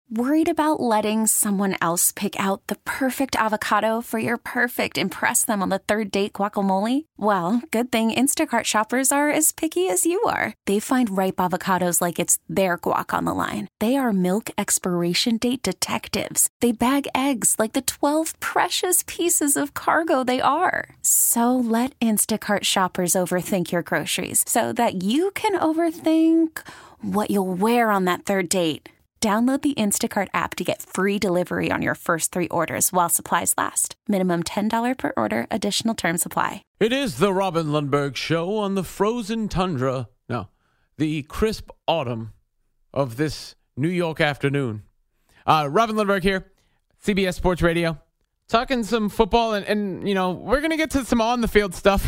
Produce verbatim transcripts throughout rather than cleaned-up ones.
Worried about letting someone else pick out the perfect avocado for your perfect impress them on the third date guacamole? Well, good thing Instacart shoppers are as picky as you are. They find ripe avocados like it's their guac on the line. They are milk expiration date detectives. They bag eggs like the twelve precious pieces of cargo they are. So let Instacart shoppers overthink your groceries so that you can overthink what you'll wear on that third date. Download the Instacart app to get free delivery on your first three orders while supplies last. Minimum ten dollars per order. Additional terms apply. It is the Robin Lundberg Show on the frozen tundra. No, the crisp autumn of this New York afternoon. Uh, Robin Lundberg here, C B S Sports Radio. Talking some football, and, and you know, we're going to get to some on-the-field stuff.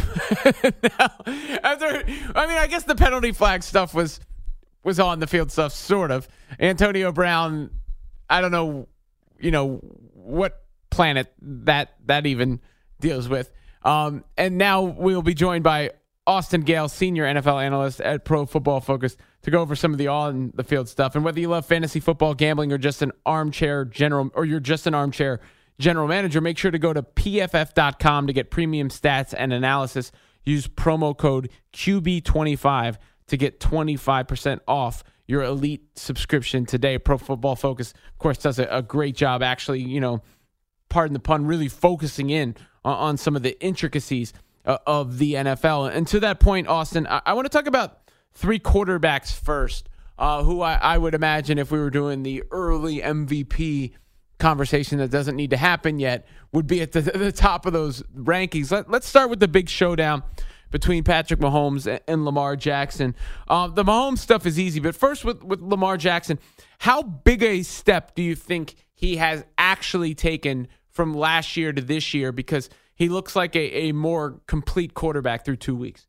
now, after, I mean, I guess the penalty flag stuff was... was on the field stuff, sort of. Antonio Brown, I don't know, you know, what planet that that even deals with. Um, and now we'll be joined by Austin Gayle, senior N F L analyst at Pro Football Focus, to go over some of the on-the-field stuff. And whether you love fantasy football, gambling, or just an armchair general, or you're just an armchair general manager, make sure to go to P F F dot com to get premium stats and analysis. Use promo code Q B twenty-five to get twenty-five percent off your elite subscription today. Pro Football Focus, of course, does a, a great job actually, you know, pardon the pun, really focusing in on, on some of the intricacies uh, of the N F L. And to that point, Austin, I, I want to talk about three quarterbacks first, uh, who I, I would imagine if we were doing the early M V P conversation that doesn't need to happen yet would be at the, the top of those rankings. Let, let's start with the big showdown between Patrick Mahomes and Lamar Jackson. Uh, the Mahomes stuff is easy, but first with, with Lamar Jackson, how big a step do you think he has actually taken from last year to this year? Because he looks like a, a more complete quarterback through two weeks.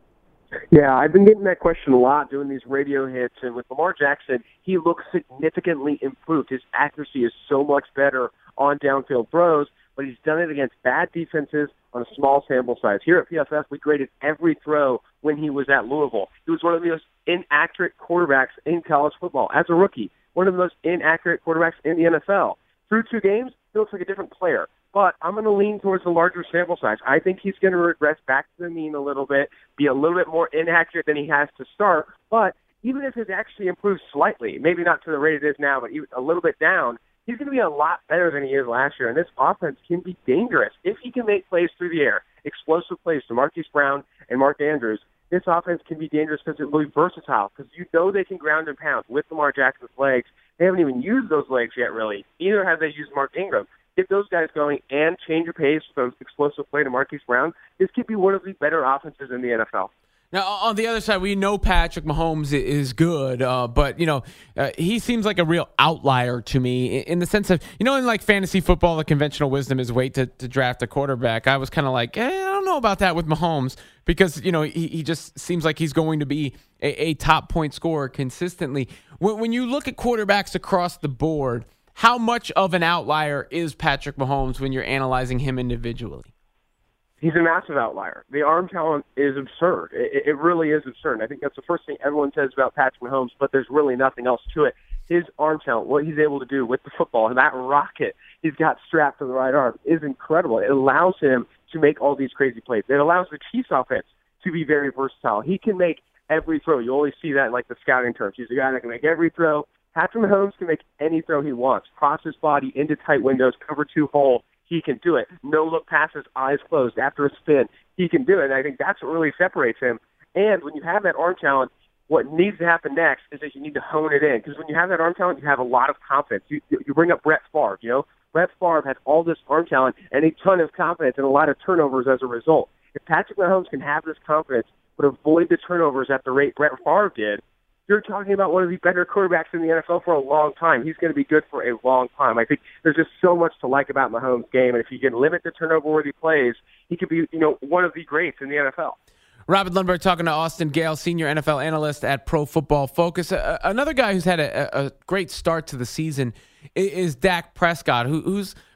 Yeah, I've been getting that question a lot doing these radio hits. And with Lamar Jackson, he looks significantly improved. His accuracy is so much better on downfield throws, but he's done it against bad defenses on a small sample size. Here at P F F, we graded every throw when he was at Louisville. He was one of the most inaccurate quarterbacks in college football as a rookie, one of the most inaccurate quarterbacks in the N F L. Through two games, he looks like a different player. But I'm going to lean towards the larger sample size. I think he's going to regress back to the mean a little bit, be a little bit more inaccurate than he has to start. But even if it actually improves slightly, maybe not to the rate it is now, but even a little bit down, he's going to be a lot better than he is last year, and this offense can be dangerous. If he can make plays through the air, explosive plays to Marquise Brown and Mark Andrews, this offense can be dangerous because it will be versatile, because you know they can ground and pound with Lamar Jackson's legs. They haven't even used those legs yet, really. Neither have they used Mark Ingram. Get those guys going and change your pace with those explosive play to Marquise Brown. This could be one of the better offenses in the N F L. Now, on the other side, we know Patrick Mahomes is good, uh, but, you know, uh, he seems like a real outlier to me in the sense of, you know, in like fantasy football, the conventional wisdom is wait to, to draft a quarterback. I was kind of like, eh, I don't know about that with Mahomes because, you know, he, he just seems like he's going to be a, a top point scorer consistently. When, when you look at quarterbacks across the board, how much of an outlier is Patrick Mahomes when you're analyzing him individually? He's a massive outlier. The arm talent is absurd. It, it really is absurd. And I think that's the first thing everyone says about Patrick Mahomes, but there's really nothing else to it. His arm talent, what he's able to do with the football, and that rocket he's got strapped to the right arm is incredible. It allows him to make all these crazy plays. It allows the Chiefs offense to be very versatile. He can make every throw. You always see that in like the scouting terms. He's a guy that can make every throw. Patrick Mahomes can make any throw he wants. Cross his body into tight windows, cover two hole. He can do it. No look passes, eyes closed after a spin. He can do it. And I think that's what really separates him. And when you have that arm talent, what needs to happen next is that you need to hone it in. Because when you have that arm talent, you have a lot of confidence. You, you bring up Brett Favre, you know. Brett Favre has all this arm talent and a ton of confidence and a lot of turnovers as a result. If Patrick Mahomes can have this confidence but avoid the turnovers at the rate Brett Favre did, you're talking about one of the better quarterbacks in the N F L for a long time. He's going to be good for a long time. I think there's just so much to like about Mahomes' game, and if he can limit the turnover-worthy plays, he could be, you know, one of the greats in the N F L. Robin Lundberg talking to Austin Gayle, senior N F L analyst at Pro Football Focus. Uh, another guy who's had a, a great start to the season is Dak Prescott, who, who's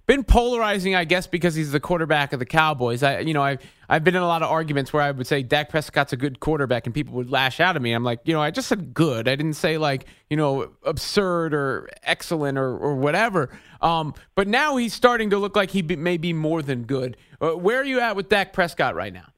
been polarizing, I guess, because he's the quarterback of the Cowboys. I, you know, I've I've been in a lot of arguments where I would say Dak Prescott's a good quarterback, and people would lash out at me. I'm like, you know, I just said good. I didn't say like, you know, absurd or excellent or or whatever. Um, but now he's starting to look like he be, may be more than good. Uh, where are you at with Dak Prescott right now?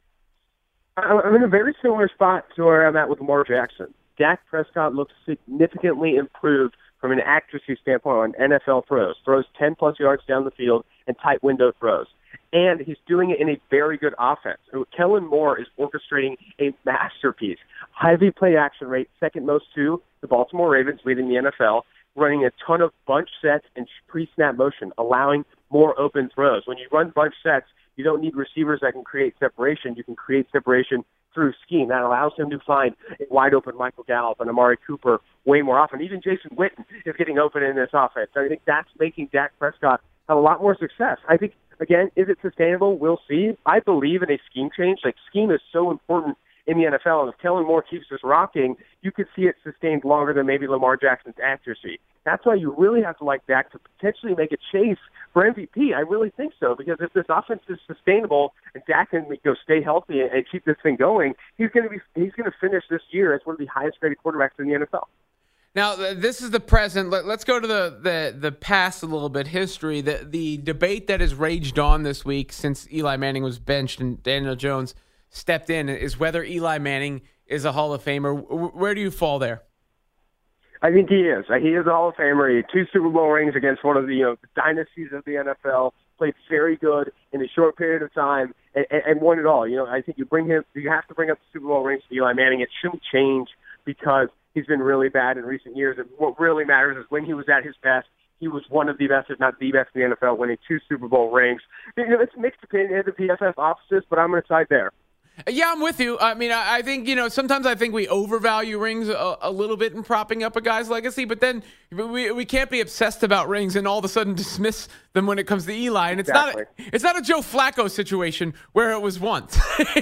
I'm in a very similar spot to where I'm at with Lamar Jackson. Dak Prescott looks significantly improved from an accuracy standpoint on N F L throws, throws ten-plus yards down the field and tight window throws. And he's doing it in a very good offense. Kellen Moore is orchestrating a masterpiece. Heavy play action rate, second most to the Baltimore Ravens, leading the N F L, running a ton of bunch sets and pre-snap motion, allowing more open throws. When you run bunch sets, you don't need receivers that can create separation. You can create separation through scheme. That allows him to find a wide-open Michael Gallup and Amari Cooper way more often. Even Jason Witten is getting open in this offense. I think that's making Dak Prescott have a lot more success. I think, again, is it sustainable? We'll see. I believe in a scheme change. Like, scheme is so important in the N F L, and if Kellen Moore keeps this rocking, you could see it sustained longer than maybe Lamar Jackson's accuracy. That's why you really have to like Dak to potentially make a chase for M V P. I really think so, because if this offense is sustainable and Dak can go stay healthy and keep this thing going, he's going to be he's going to finish this year as one of the highest graded quarterbacks in the N F L. Now, this is the present. Let, let's go to the, the, the past a little bit, history. The, the debate that has raged on this week since Eli Manning was benched and Daniel Jones stepped in is whether Eli Manning is a Hall of Famer. Where do you fall there? I think he is. He is a Hall of Famer. He had two Super Bowl rings against one of the, you know, the dynasties of the N F L, played very good in a short period of time, and, and won it all. You know, I think you bring him, you have to bring up the Super Bowl rings to Eli Manning. It shouldn't change because he's been really bad in recent years. And what really matters is when he was at his best, he was one of the best, if not the best in the N F L, winning two Super Bowl rings. You know, it's mixed opinion at the P F F offices, but I'm going to side there. Yeah, I'm with you. I mean, I, I think, you know, sometimes I think we overvalue rings a, a little bit in propping up a guy's legacy, but then we we can't be obsessed about rings and all of a sudden dismiss them when it comes to Eli. And it's exactly. not a, it's not a Joe Flacco situation where it was once.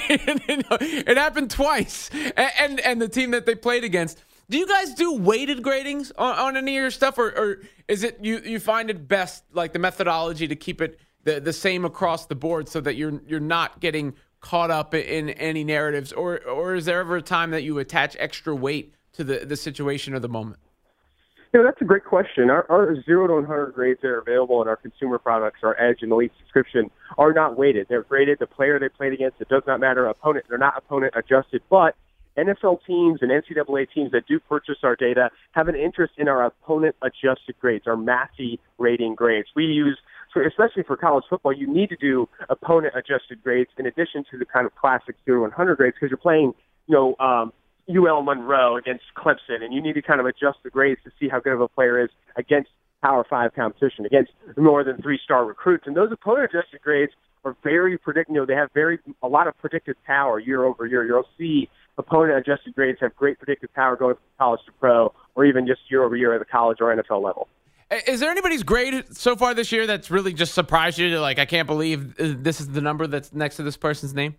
It happened twice. And, and and the team that they played against. Do you guys do weighted gradings on, on any of your stuff, or, or is it you, you find it best, like the methodology, to keep it the, the same across the board so that you're you're not getting caught up in any narratives, or or is there ever a time that you attach extra weight to the, the situation or the moment? You know, that's a great question. Our, our zero to one hundred grades that are available in our consumer products, our Edge and Elite subscription, are not weighted. They're graded the player they played against. It does not matter. Opponent, they're not opponent adjusted, but N F L teams and N C double A teams that do purchase our data have an interest in our opponent-adjusted grades, our Massey rating grades. We use, for, especially for college football, you need to do opponent-adjusted grades in addition to the kind of classic zero to one hundred grades, because you're playing, you know, um, U L Monroe against Clemson, and you need to kind of adjust the grades to see how good of a player is against Power Five competition, against more than three-star recruits. And those opponent-adjusted grades are very predict. You know, they have very a lot of predictive power year over year. You'll see opponent-adjusted grades have great predictive power going from college to pro, or even just year over year at the college or N F L level. Is there anybody's grade so far this year that's really just surprised you? Like, I can't believe this is the number that's next to this person's name?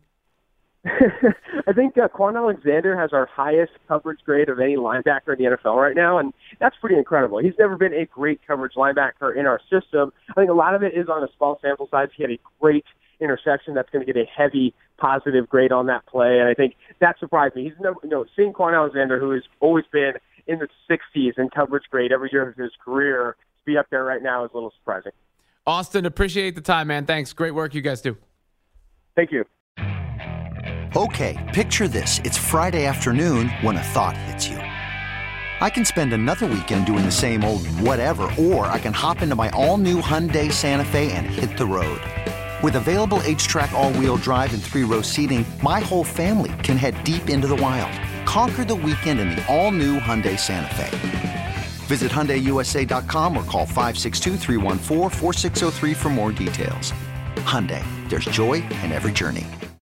I think uh, Quan Alexander has our highest coverage grade of any linebacker in the N F L right now, and that's pretty incredible. He's never been a great coverage linebacker in our system. I think a lot of it is on a small sample size. He had a great interception that's going to get a heavy positive grade on that play, and I think that surprised me. He's never, you know, seeing Quan Alexander, who has always been in the sixties in coverage grade every year of his career, to be up there right now is a little surprising. Austin, appreciate the time, man. Thanks. Great work you guys do. Thank you. Okay, picture this. It's Friday afternoon when a thought hits you. I can spend another weekend doing the same old whatever, or I can hop into my all-new Hyundai Santa Fe and hit the road. With available H-Track all-wheel drive and three-row seating, my whole family can head deep into the wild. Conquer the weekend in the all-new Hyundai Santa Fe. Visit Hyundai U S A dot com or call five six two, three one four, four six zero three for more details. Hyundai, there's joy in every journey.